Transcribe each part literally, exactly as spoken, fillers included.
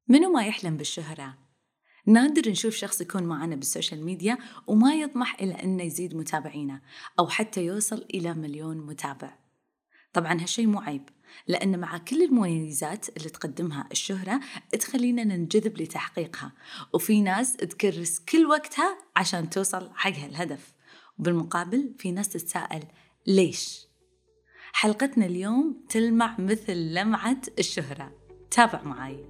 منو ما يحلم بالشهرة؟ نادر نشوف شخص يكون معنا بالسوشيال ميديا وما يطمح إلى أنه يزيد متابعينه أو حتى يوصل إلى مليون متابع. طبعا هالشي مو عيب، لأن مع كل المميزات اللي تقدمها الشهرة تخلينا ننجذب لتحقيقها، وفي ناس تكرس كل وقتها عشان توصل حق هالهدف. وبالمقابل في ناس تتساءل ليش؟ حلقتنا اليوم تلمع مثل لمعة الشهرة، تابع معاي.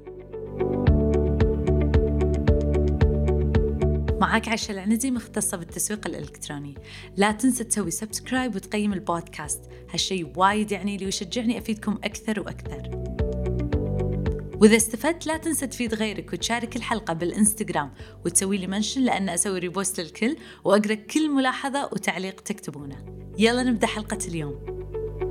معاك عايشة العنزي، مختصة بالتسويق الإلكتروني. لا تنسى تسوي سبسكرايب وتقيم البودكاست، هالشي وايد يعني لي ويشجعني أفيدكم أكثر وأكثر. وإذا استفدت لا تنسى تفيد غيرك وتشارك الحلقة بالإنستغرام وتسوي لي منشن، لأن أسوي ريبوست للكل وأقرأ كل ملاحظة وتعليق تكتبونه. يلا نبدأ حلقة اليوم.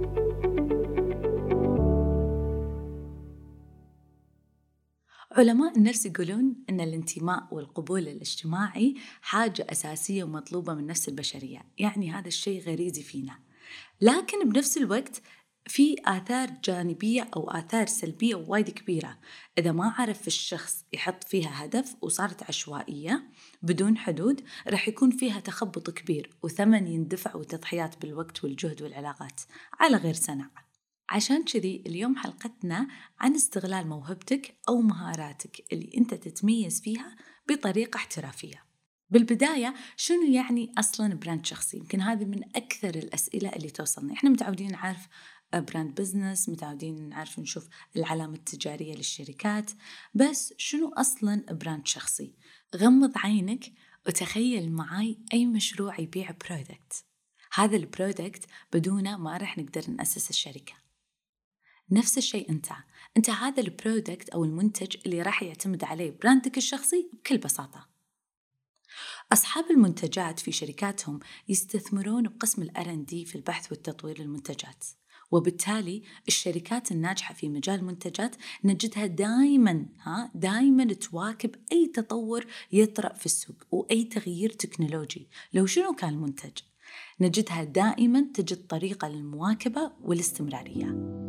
علماء النفس يقولون أن الانتماء والقبول الاجتماعي حاجة أساسية ومطلوبة من نفس البشرية، يعني هذا الشيء غريزي فينا. لكن بنفس الوقت في آثار جانبية أو آثار سلبية وايد كبيرة إذا ما عرف الشخص يحط فيها هدف وصارت عشوائية بدون حدود، رح يكون فيها تخبط كبير وثمن يندفع وتضحيات بالوقت والجهد والعلاقات على غير سنع. عشان كذي اليوم حلقتنا عن استغلال موهبتك أو مهاراتك اللي أنت تتميز فيها بطريقة احترافية. بالبداية، شنو يعني أصلاً براند شخصي؟ يمكن هذه من أكثر الأسئلة اللي توصلنا. إحنا متعودين نعرف براند بزنس، متعودين نعرف نشوف العلامة التجارية للشركات، بس شنو أصلاً براند شخصي؟ غمض عينك وتخيل معاي أي مشروع يبيع برودكت. هذا البرودكت بدونه ما رح نقدر نأسس الشركة. نفس الشيء أنت أنت هذا البرودكت أو المنتج اللي راح يعتمد عليه براندك الشخصي بكل بساطة. أصحاب المنتجات في شركاتهم يستثمرون بقسم ال آر أند دي في البحث والتطوير للمنتجات، وبالتالي الشركات الناجحة في مجال المنتجات نجدها دائما ها دائما تواكب أي تطور يطرأ في السوق وأي تغيير تكنولوجي. لو شنو كان المنتج، نجدها دائما تجد طريقة للمواكبة والاستمرارية.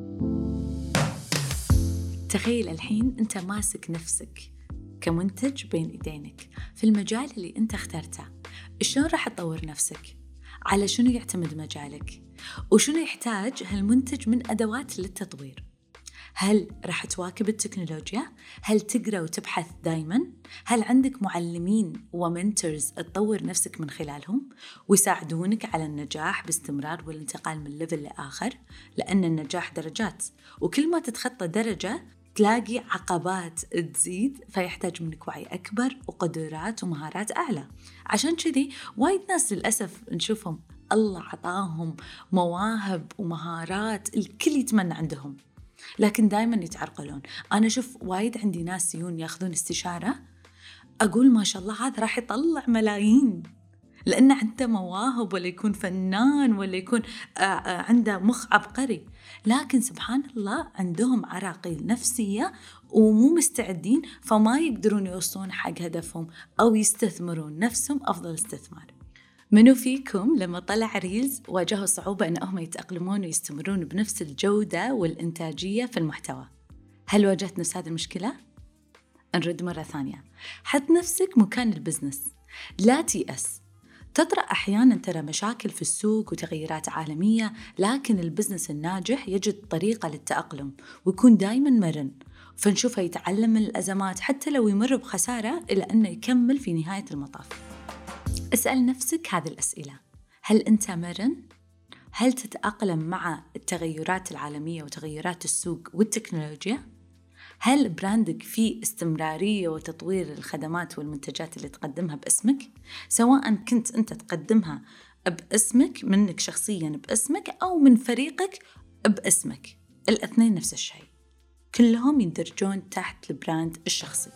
تخيل الحين أنت ماسك نفسك كمنتج بين إيدينك في المجال اللي أنت اخترته. شلون راح تطور نفسك؟ على شنو يعتمد مجالك؟ وشنو يحتاج هالمنتج من أدوات للتطوير؟ هل راح تواكب التكنولوجيا؟ هل تقرأ وتبحث دايماً؟ هل عندك معلمين ومنتورز تطور نفسك من خلالهم ويساعدونك على النجاح باستمرار والانتقال من ليفل لآخر؟ لأن النجاح درجات، وكل ما تتخطى درجة تلاقي عقبات تزيد، فيحتاج منك وعي أكبر وقدرات ومهارات أعلى. عشان كذي وايد ناس للأسف نشوفهم الله عطاهم مواهب ومهارات الكل يتمنى عندهم، لكن دايما يتعرقلون. أنا أشوف وايد عندي ناس يجون ياخذون استشارة، أقول ما شاء الله هذا راح يطلع ملايين لأنه عنده مواهب، ولا يكون فنان، ولا يكون عنده مخ عبقري، لكن سبحان الله عندهم عراقيل نفسية ومو مستعدين، فما يقدرون يوصلون حق هدفهم أو يستثمرون نفسهم أفضل استثمار. منو فيكم لما طلع ريلز واجهوا صعوبة أنهم يتأقلمون ويستمرون بنفس الجودة والإنتاجية في المحتوى؟ هل واجهت نفس هذه المشكلة؟ نرد مرة ثانية، حط نفسك مكان البزنس، لا تيأس. تطرأ أحياناً ترى مشاكل في السوق وتغييرات عالمية، لكن البزنس الناجح يجد طريقة للتأقلم ويكون دايماً مرن، فنشوفه يتعلم من الأزمات حتى لو يمر بخسارة إلى أنه يكمل في نهاية المطاف. اسأل نفسك هذه الأسئلة: هل أنت مرن؟ هل تتأقلم مع التغيرات العالمية وتغيرات السوق والتكنولوجيا؟ هل براندك فيه استمرارية وتطوير الخدمات والمنتجات اللي تقدمها باسمك؟ سواء كنت أنت تقدمها باسمك، منك شخصياً باسمك، أو من فريقك باسمك، الاثنين نفس الشيء، كلهم يندرجون تحت البراند الشخصي.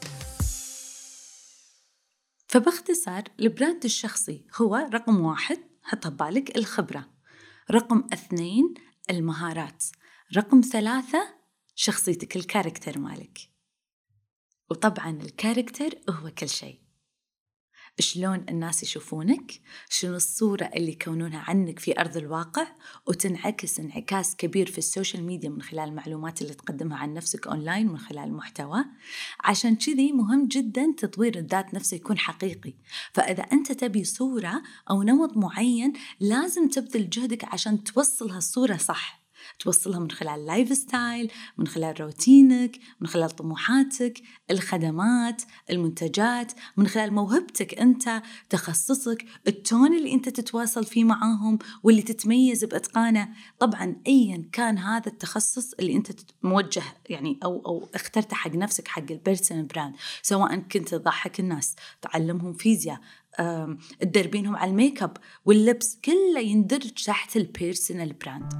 فباختصار البراند الشخصي هو رقم واحد، حط ببالك الخبرة، رقم اثنين المهارات، رقم ثلاثة شخصيتك، الكاركتر مالك. وطبعاً الكاركتر هو كل شيء. شلون الناس يشوفونك، شنو الصورة اللي يكونونها عنك في أرض الواقع، وتنعكس انعكاس كبير في السوشيال ميديا من خلال المعلومات اللي تقدمها عن نفسك أونلاين من خلال المحتوى. عشان كذي مهم جدا تطوير الذات نفسه يكون حقيقي. فإذا أنت تبي صورة أو نمط معين لازم تبذل جهدك عشان توصل هالصورة صح، توصلها من خلال لايف ستايل، من خلال روتينك، من خلال طموحاتك، الخدمات، المنتجات، من خلال موهبتك أنت، تخصصك، التون اللي أنت تتواصل فيه معاهم واللي تتميز بإتقانه. طبعا أيا كان هذا التخصص اللي أنت موجه يعني أو أو اخترته حق نفسك، حق البيرسونال براند، سواء كنت تضحك الناس، تعلمهم فيزياء، تدربينهم على الميك اب واللبس، كله يندرج تحت البيرسونال براند.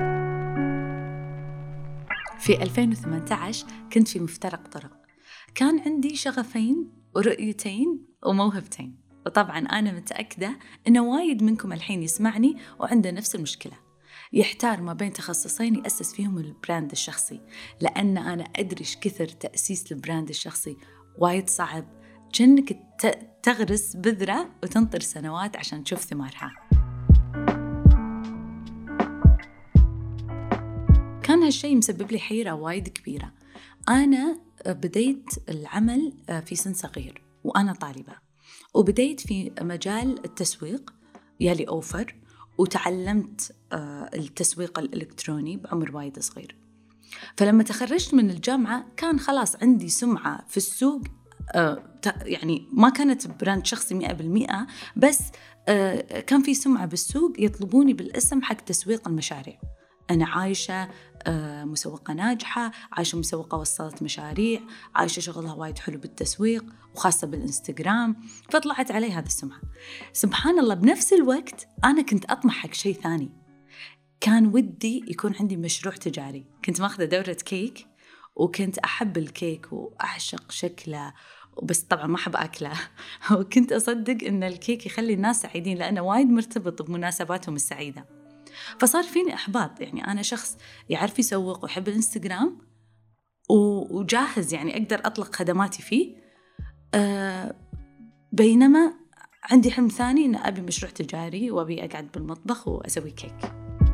في ألفين وثمانية عشر كنت في مفترق طرق، كان عندي شغفين ورؤيتين وموهبتين، وطبعا أنا متأكدة إنه وايد منكم الحين يسمعني وعنده نفس المشكلة، يحتار ما بين تخصصين يأسس فيهم البراند الشخصي. لأن أنا أدري إيش كثر تأسيس البراند الشخصي وايد صعب، كأنك تغرس بذرة وتنطر سنوات عشان تشوف ثمارها. كان هالشيء مسبب لي حيرة وايد كبيرة. أنا بديت العمل في سن صغير وأنا طالبة، وبديت في مجال التسويق يالي أوفر، وتعلمت التسويق الإلكتروني بعمر وايد صغير. فلما تخرجت من الجامعة كان خلاص عندي سمعة في السوق، يعني ما كانت براند شخصي مئة بالمئة، بس كان في سمعة بالسوق يطلبوني بالاسم حق تسويق المشاريع. أنا عايشة مسوقة ناجحة، عايشة مسوقة وصلت مشاريع، عايشة شغلها وايد حلو بالتسويق وخاصة بالإنستغرام، فطلعت علي هذا السمعة. سبحان الله بنفس الوقت أنا كنت أطمح حق شيء ثاني، كان ودي يكون عندي مشروع تجاري. كنت ماخذة دورة كيك وكنت أحب الكيك وأعشق شكله، بس طبعا ما أحب أكله وكنت أصدق إن الكيك يخلي الناس سعيدين لأنه وايد مرتبط بمناسباتهم السعيدة. فصار فيني إحباط، يعني أنا شخص يعرف يسوق ويحب الإنستغرام وجاهز يعني أقدر أطلق خدماتي فيه، أه بينما عندي حلم ثاني إن أبي مشروع تجاري وأبي أقعد بالمطبخ وأسوي كيك.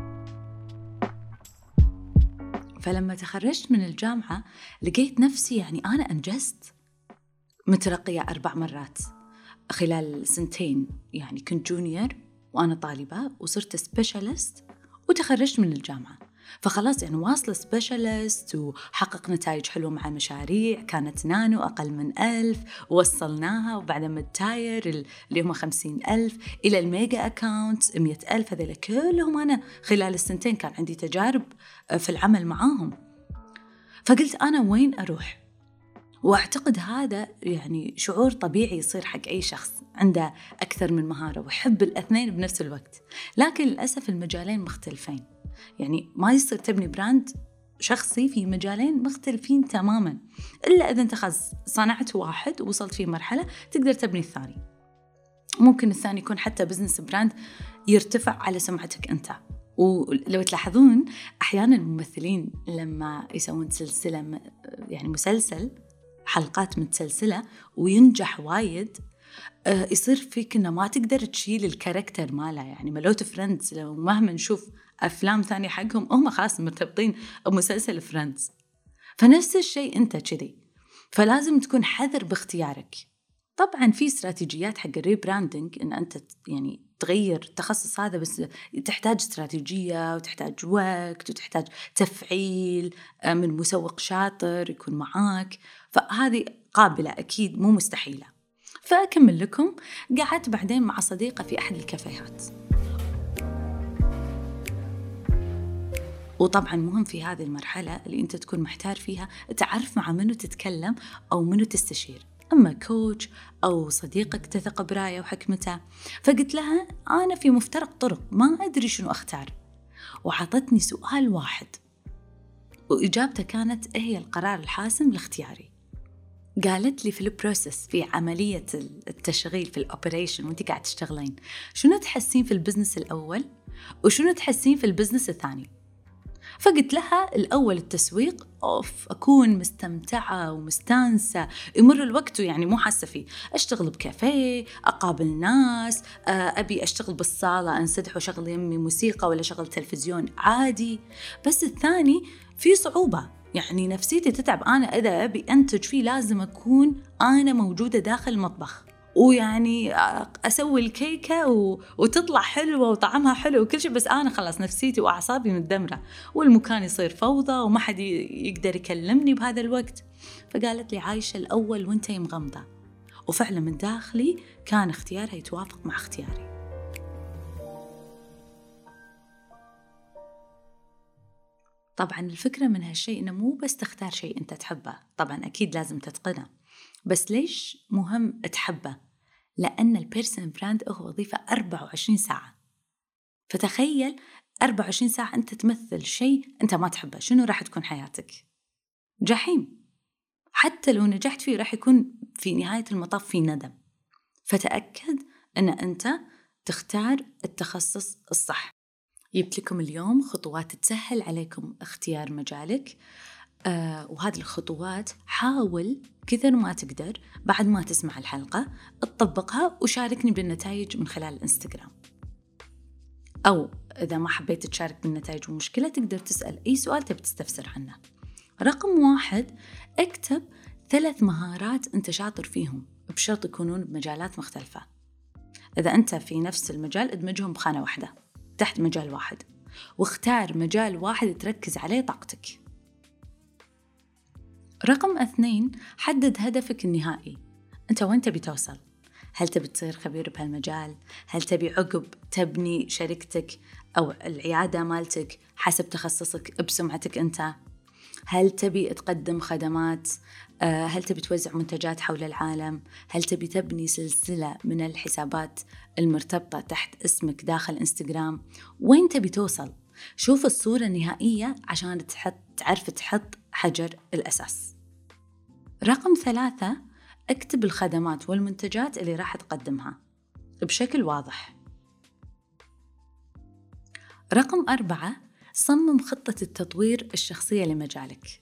فلما تخرجت من الجامعة لقيت نفسي يعني أنا أنجزت، مترقية أربع مرات خلال سنتين، يعني كنت جونيور وأنا طالبة وصرت سبيشالست وتخرجت من الجامعة. فخلاص يعني واصلة سبيشالست وحقق نتائج حلوة مع مشاريع كانت نانو أقل من ألف، ووصلناها وبعد ما التاير اللي هم خمسين ألف إلى الميجا أكاونت مئة ألف. هذول كلهم أنا خلال السنتين كان عندي تجارب في العمل معاهم. فقلت أنا وين أروح؟ وأعتقد هذا يعني شعور طبيعي يصير حق أي شخص عنده أكثر من مهارة ويحب الاثنين بنفس الوقت. لكن للأسف المجالين مختلفين، يعني ما يصير تبني براند شخصي في مجالين مختلفين تماما، إلا إذا أنت خلاص صنعت واحد ووصلت فيه مرحلة تقدر تبني الثاني. ممكن الثاني يكون حتى بزنس براند يرتفع على سمعتك أنت. ولو تلاحظون أحيانا الممثلين لما يسوون سلسلة يعني مسلسل حلقات متسلسلة وينجح وايد، يصير فيك إنه ما تقدر تشيل الكاركتر ماله. يعني ملوت فريندز لو مهما نشوف أفلام ثانية حقهم هم خلاص مرتبطين بمسلسل فريندز. فنفس الشيء أنت كذي، فلازم تكون حذر باختيارك. طبعا في استراتيجيات حق الريبراندنج إن أنت يعني تغير التخصص هذا، بس تحتاج استراتيجية وتحتاج وقت وتحتاج تفعيل من مسوق شاطر يكون معاك، فهذه قابلة أكيد مو مستحيلة. فأكمل لكم. قعدت بعدين مع صديقة في أحد الكافيهات، وطبعا مهم في هذه المرحلة اللي أنت تكون محتار فيها تعرف مع منو تتكلم أو منو تستشير، أما كوتش أو صديقك تثق برأيه وحكمته. فقلت لها أنا في مفترق طرق ما أدري شنو أختار، وعطتني سؤال واحد وإجابته كانت إيه هي القرار الحاسم لاختياري. قالت لي في البروسيس، في عملية التشغيل في الأوبريشن وانت قاعد تشتغلين، شنو تحسين في البزنس الأول وشنو تحسين في البزنس الثاني؟ فقلت لها الأول التسويق أوف أكون مستمتعة ومستانسة، يمر الوقت يعني مو حاسة فيه. أشتغل بكافيه، أقابل ناس، أبي أشتغل بالصالة أنسدح وشغل يمي موسيقى ولا شغل تلفزيون عادي. بس الثاني في صعوبة، يعني نفسيتي تتعب. أنا إذا أبي أنتج فيه لازم أكون أنا موجودة داخل المطبخ، ويعني أسوي الكيكة و... وتطلع حلوة وطعمها حلو وكل شيء، بس أنا خلاص نفسيتي وأعصابي متدمرة، والمكان يصير فوضى وما حد يقدر يكلمني بهذا الوقت. فقالت لي عايشة الأول وانتي مغمضة، وفعلا من داخلي كان اختيارها يتوافق مع اختياري. طبعا الفكرة من هالشيء إنه مو بس تختار شيء أنت تحبه، طبعا أكيد لازم تتقنه، بس ليش مهم تحبه؟ لأن البيرسونال براند هو وظيفة أربعة وعشرين ساعة. فتخيل أربعة وعشرين ساعة أنت تمثل شيء أنت ما تحبه، شنو راح تكون حياتك؟ جحيم. حتى لو نجحت فيه راح يكون في نهاية المطاف في ندم. فتأكد أن أنت تختار التخصص الصح. جبت لكم اليوم خطوات تسهل عليكم اختيار مجالك، آه وهذه الخطوات حاول كثر ما تقدر بعد ما تسمع الحلقة تطبقها وشاركني بالنتائج من خلال الانستغرام. أو إذا ما حبيت تشارك بالنتائج ومشكلة تقدر تسأل أي سؤال تبي تستفسر عنه. رقم واحد، اكتب ثلاث مهارات أنت شاطر فيهم، بشرط يكونون بمجالات مختلفة. إذا أنت في نفس المجال ادمجهم بخانة واحدة تحت مجال واحد، واختار مجال واحد تركز عليه طاقتك. رقم اثنين، حدد هدفك النهائي. أنت وين تبي توصل؟ هل تبي تصير خبير بهالمجال؟ هل تبي عقب تبني شركتك أو العيادة مالتك حسب تخصصك بسمعتك أنت؟ هل تبي تقدم خدمات؟ هل تبي توزع منتجات حول العالم؟ هل تبي تبني سلسلة من الحسابات المرتبطة تحت اسمك داخل إنستغرام؟ وين تبي توصل؟ شوف الصورة النهائية عشان تحط تعرف تحط حجر الأساس. رقم ثلاثة، اكتب الخدمات والمنتجات اللي راح تقدمها بشكل واضح. رقم أربعة، صمم خطة التطوير الشخصية لمجالك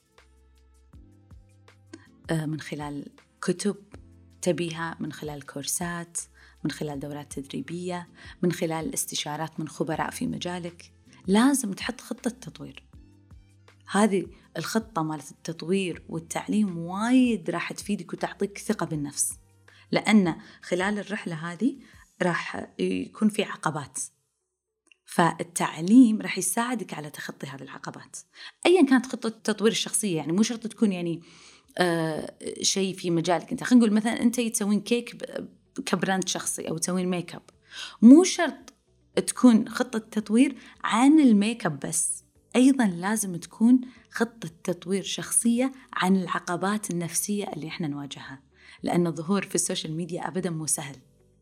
من خلال كتب تبيها، من خلال كورسات، من خلال دورات تدريبية، من خلال استشارات من خبراء في مجالك. لازم تحط خطة تطوير. هذه الخطة مالت التطوير والتعليم وايد راح تفيدك وتعطيك ثقة بالنفس، لأن خلال الرحلة هذه راح يكون في عقبات، فالتعليم راح يساعدك على تخطي هذه العقبات أيا كانت خطة التطوير الشخصية. يعني مو شرط تكون يعني آه شيء في مجالك أنت. خلينا نقول مثلا أنت تسوين كيك كبراند شخصي أو تسوين ميك اب، مو شرط تكون خطة تطوير عن الميك اب بس، أيضا لازم تكون خطة تطوير شخصية عن العقبات النفسية اللي احنا نواجهها، لأن الظهور في السوشيال ميديا أبدا مو سهل.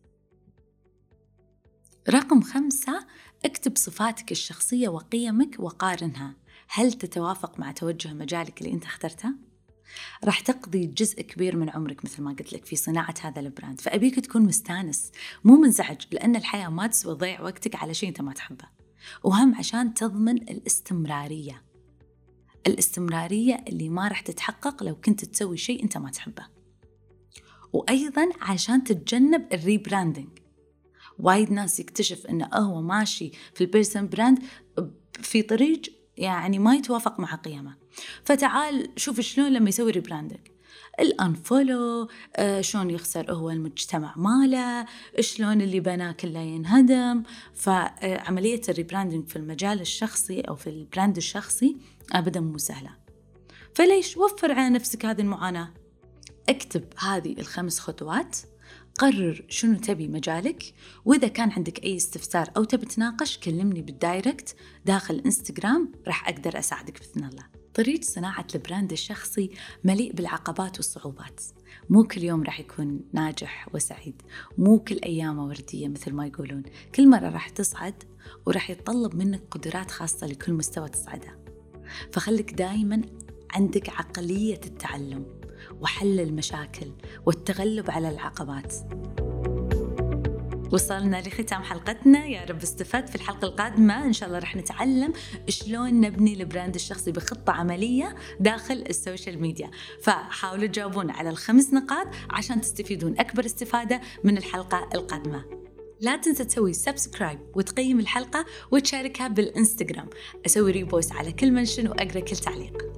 رقم خمسة، اكتب صفاتك الشخصية وقيمك وقارنها. هل تتوافق مع توجه مجالك اللي انت اخترته؟ راح تقضي جزء كبير من عمرك مثل ما قلت لك في صناعة هذا البراند، فأبيك تكون مستانس مو منزعج، لأن الحياة ما تسوى ضيع وقتك على شيء انت ما تحبه. وهم عشان تضمن الاستمرارية الاستمرارية اللي ما راح تتحقق لو كنت تسوي شيء انت ما تحبه. وأيضا عشان تتجنب الريبراندنج. وايد ناس يكتشف انه هو ماشي في البيرسون براند في طريق يعني ما يتوافق مع قيمه، فتعال شوف شلون لما يسوي ريبراندنج، الانفولو، آه شلون يخسر هو المجتمع ماله، شلون اللي بناه كله ينهدم. فعملية الريبراندنج في المجال الشخصي أو في البراند الشخصي أبدا مو سهلة. فليش وفر على نفسك هذه المعاناة؟ اكتب هذه الخمس خطوات، قرر شنو تبي مجالك، وإذا كان عندك أي استفسار أو تبي تناقش كلمني بالدايركت داخل إنستغرام، راح أقدر أساعدك بإذن الله. طريق صناعة البراند الشخصي مليء بالعقبات والصعوبات، مو كل يوم راح يكون ناجح وسعيد، مو كل أيامه وردية مثل ما يقولون. كل مرة راح تصعد وراح يتطلب منك قدرات خاصة لكل مستوى تصعده. فخليك دايما عندك عقلية التعلم وحل المشاكل والتغلب على العقبات. وصلنا لختام حلقتنا، يا رب استفدت. في الحلقة القادمة إن شاء الله رح نتعلم شلون نبني البراند الشخصي بخطة عملية داخل السوشيال ميديا. فحاولوا تجاوبون على الخمس نقاط عشان تستفيدون أكبر استفادة من الحلقة القادمة. لا تنسى تسوي سبسكرايب وتقيم الحلقة وتشاركها بالإنستغرام. أسوي ريبوست على كل منشن وأقرأ كل تعليق.